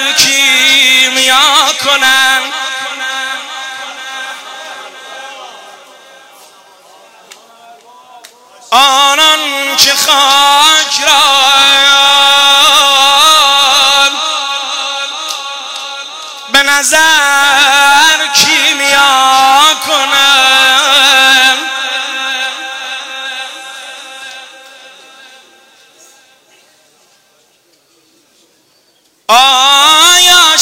کیمیا کنن، آنان که خاک را به نظر کیمیا کنن، آیا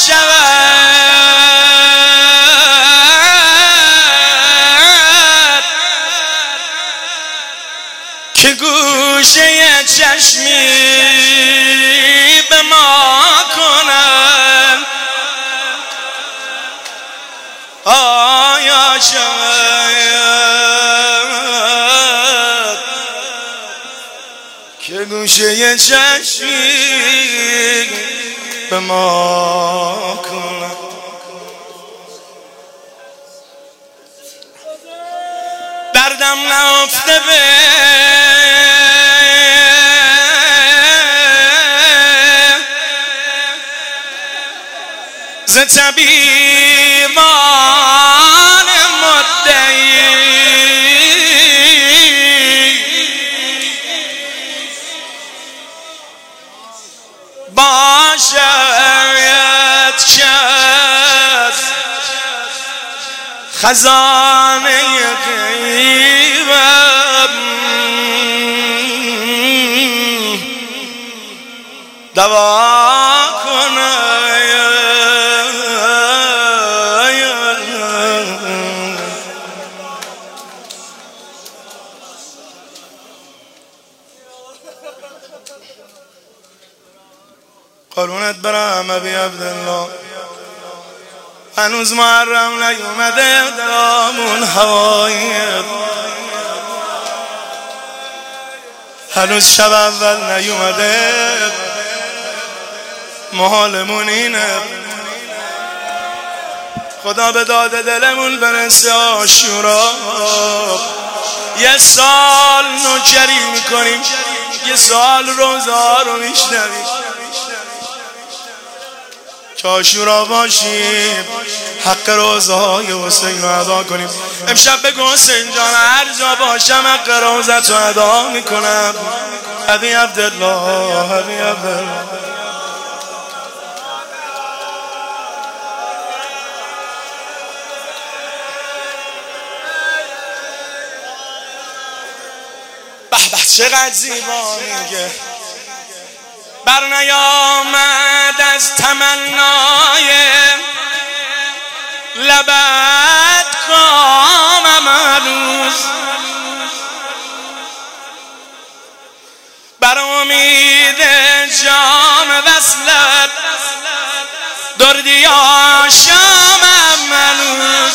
شود که گوشه چشمی به ما کنن، آیا شود که گوشه چشمی به ما کنن. دردم نهفته به ز طبیبان مدعی، باشد که از خزانه غیبم دوا کنه. قرونت برم ابی عبدالله، هنوز محرم نیومده درامون هوایی، هنوز شب اول نیومده محالمون اینه. خدا به داد دلمون برسه عاشورا، یه سال نوکری میکنیم، یه سال روزه ها رو میشنویم، که عاشورا باشیم حق روزه های حسین رو ادا کنیم. امشب بگو حسین جان هر جا باشم حق روزت رو ادا میکنم. ابی عبدالله، ابی عبدالله. به به چقدر زیبا میگه، بر نیامد از تمنای لبت کامم هنوز، بر امید جام وصلت دردی آشامم هنوز.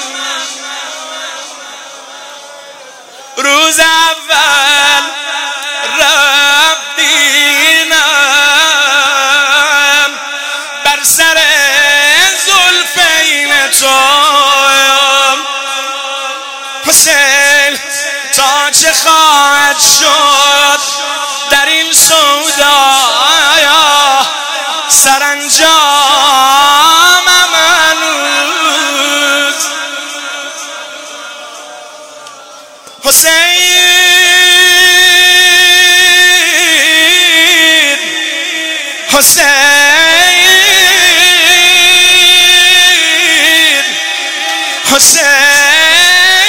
روز اول رفتینم بر سر زلفین تو حسین، تا چه خواهد شد در این سودا سرانجامم هنوز. حسین، حسین، حسین،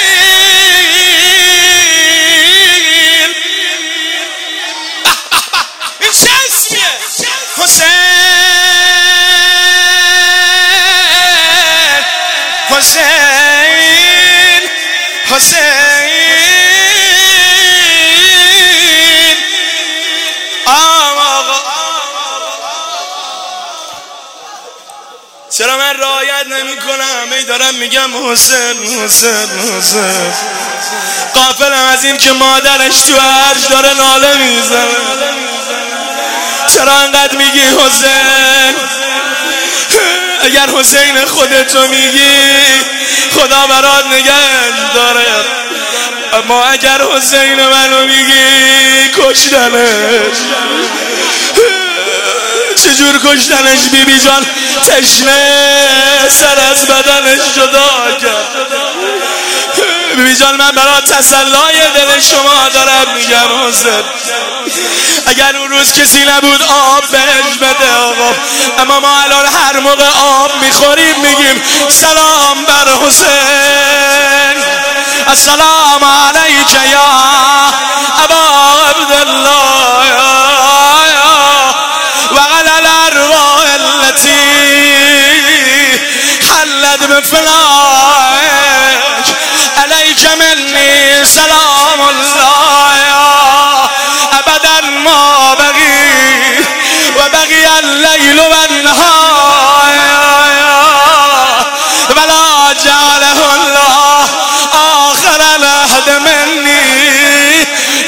این چه اسمیه؟ حسین، حسین، حسین، چرا من رعایت نمی کنم؟ ای دارم میگم حسین، حسین، حسین. غافلم از این که مادرش تو عرش داره ناله میزنه. چرا انقدر میگی حسین؟ اگر حسین خودتو میگی خدا برات نگهش داره، اما اگر حسین منو میگی کشتنش. چجور کشتنش بیبی جان تشنه سر از بدنش جدا کرد. بیبی جان من برای تسلای دل شما دارم میگم حسین اگر اون روز کسی نبود آب بهش بده آقا، اما ما الان هر موقع آب میخوریم میگیم سلام بر حسین، السلام علیک یا ابا عبدالله وعلى الارواح التي حلت بفنائك عليك مني سلام الله ابدا ما بقي وبقي الليل والنهار ولا جعله الله آخر العهد مني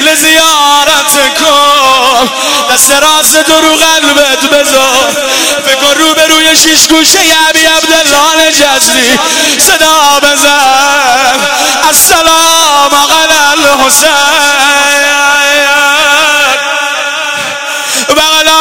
لزیارتکم. دست راست تو رو قلبت بذار، بکن رو به روی شیش گوشه ابی عبدالله نجستی صدا بزن السلام علی الحسین و علی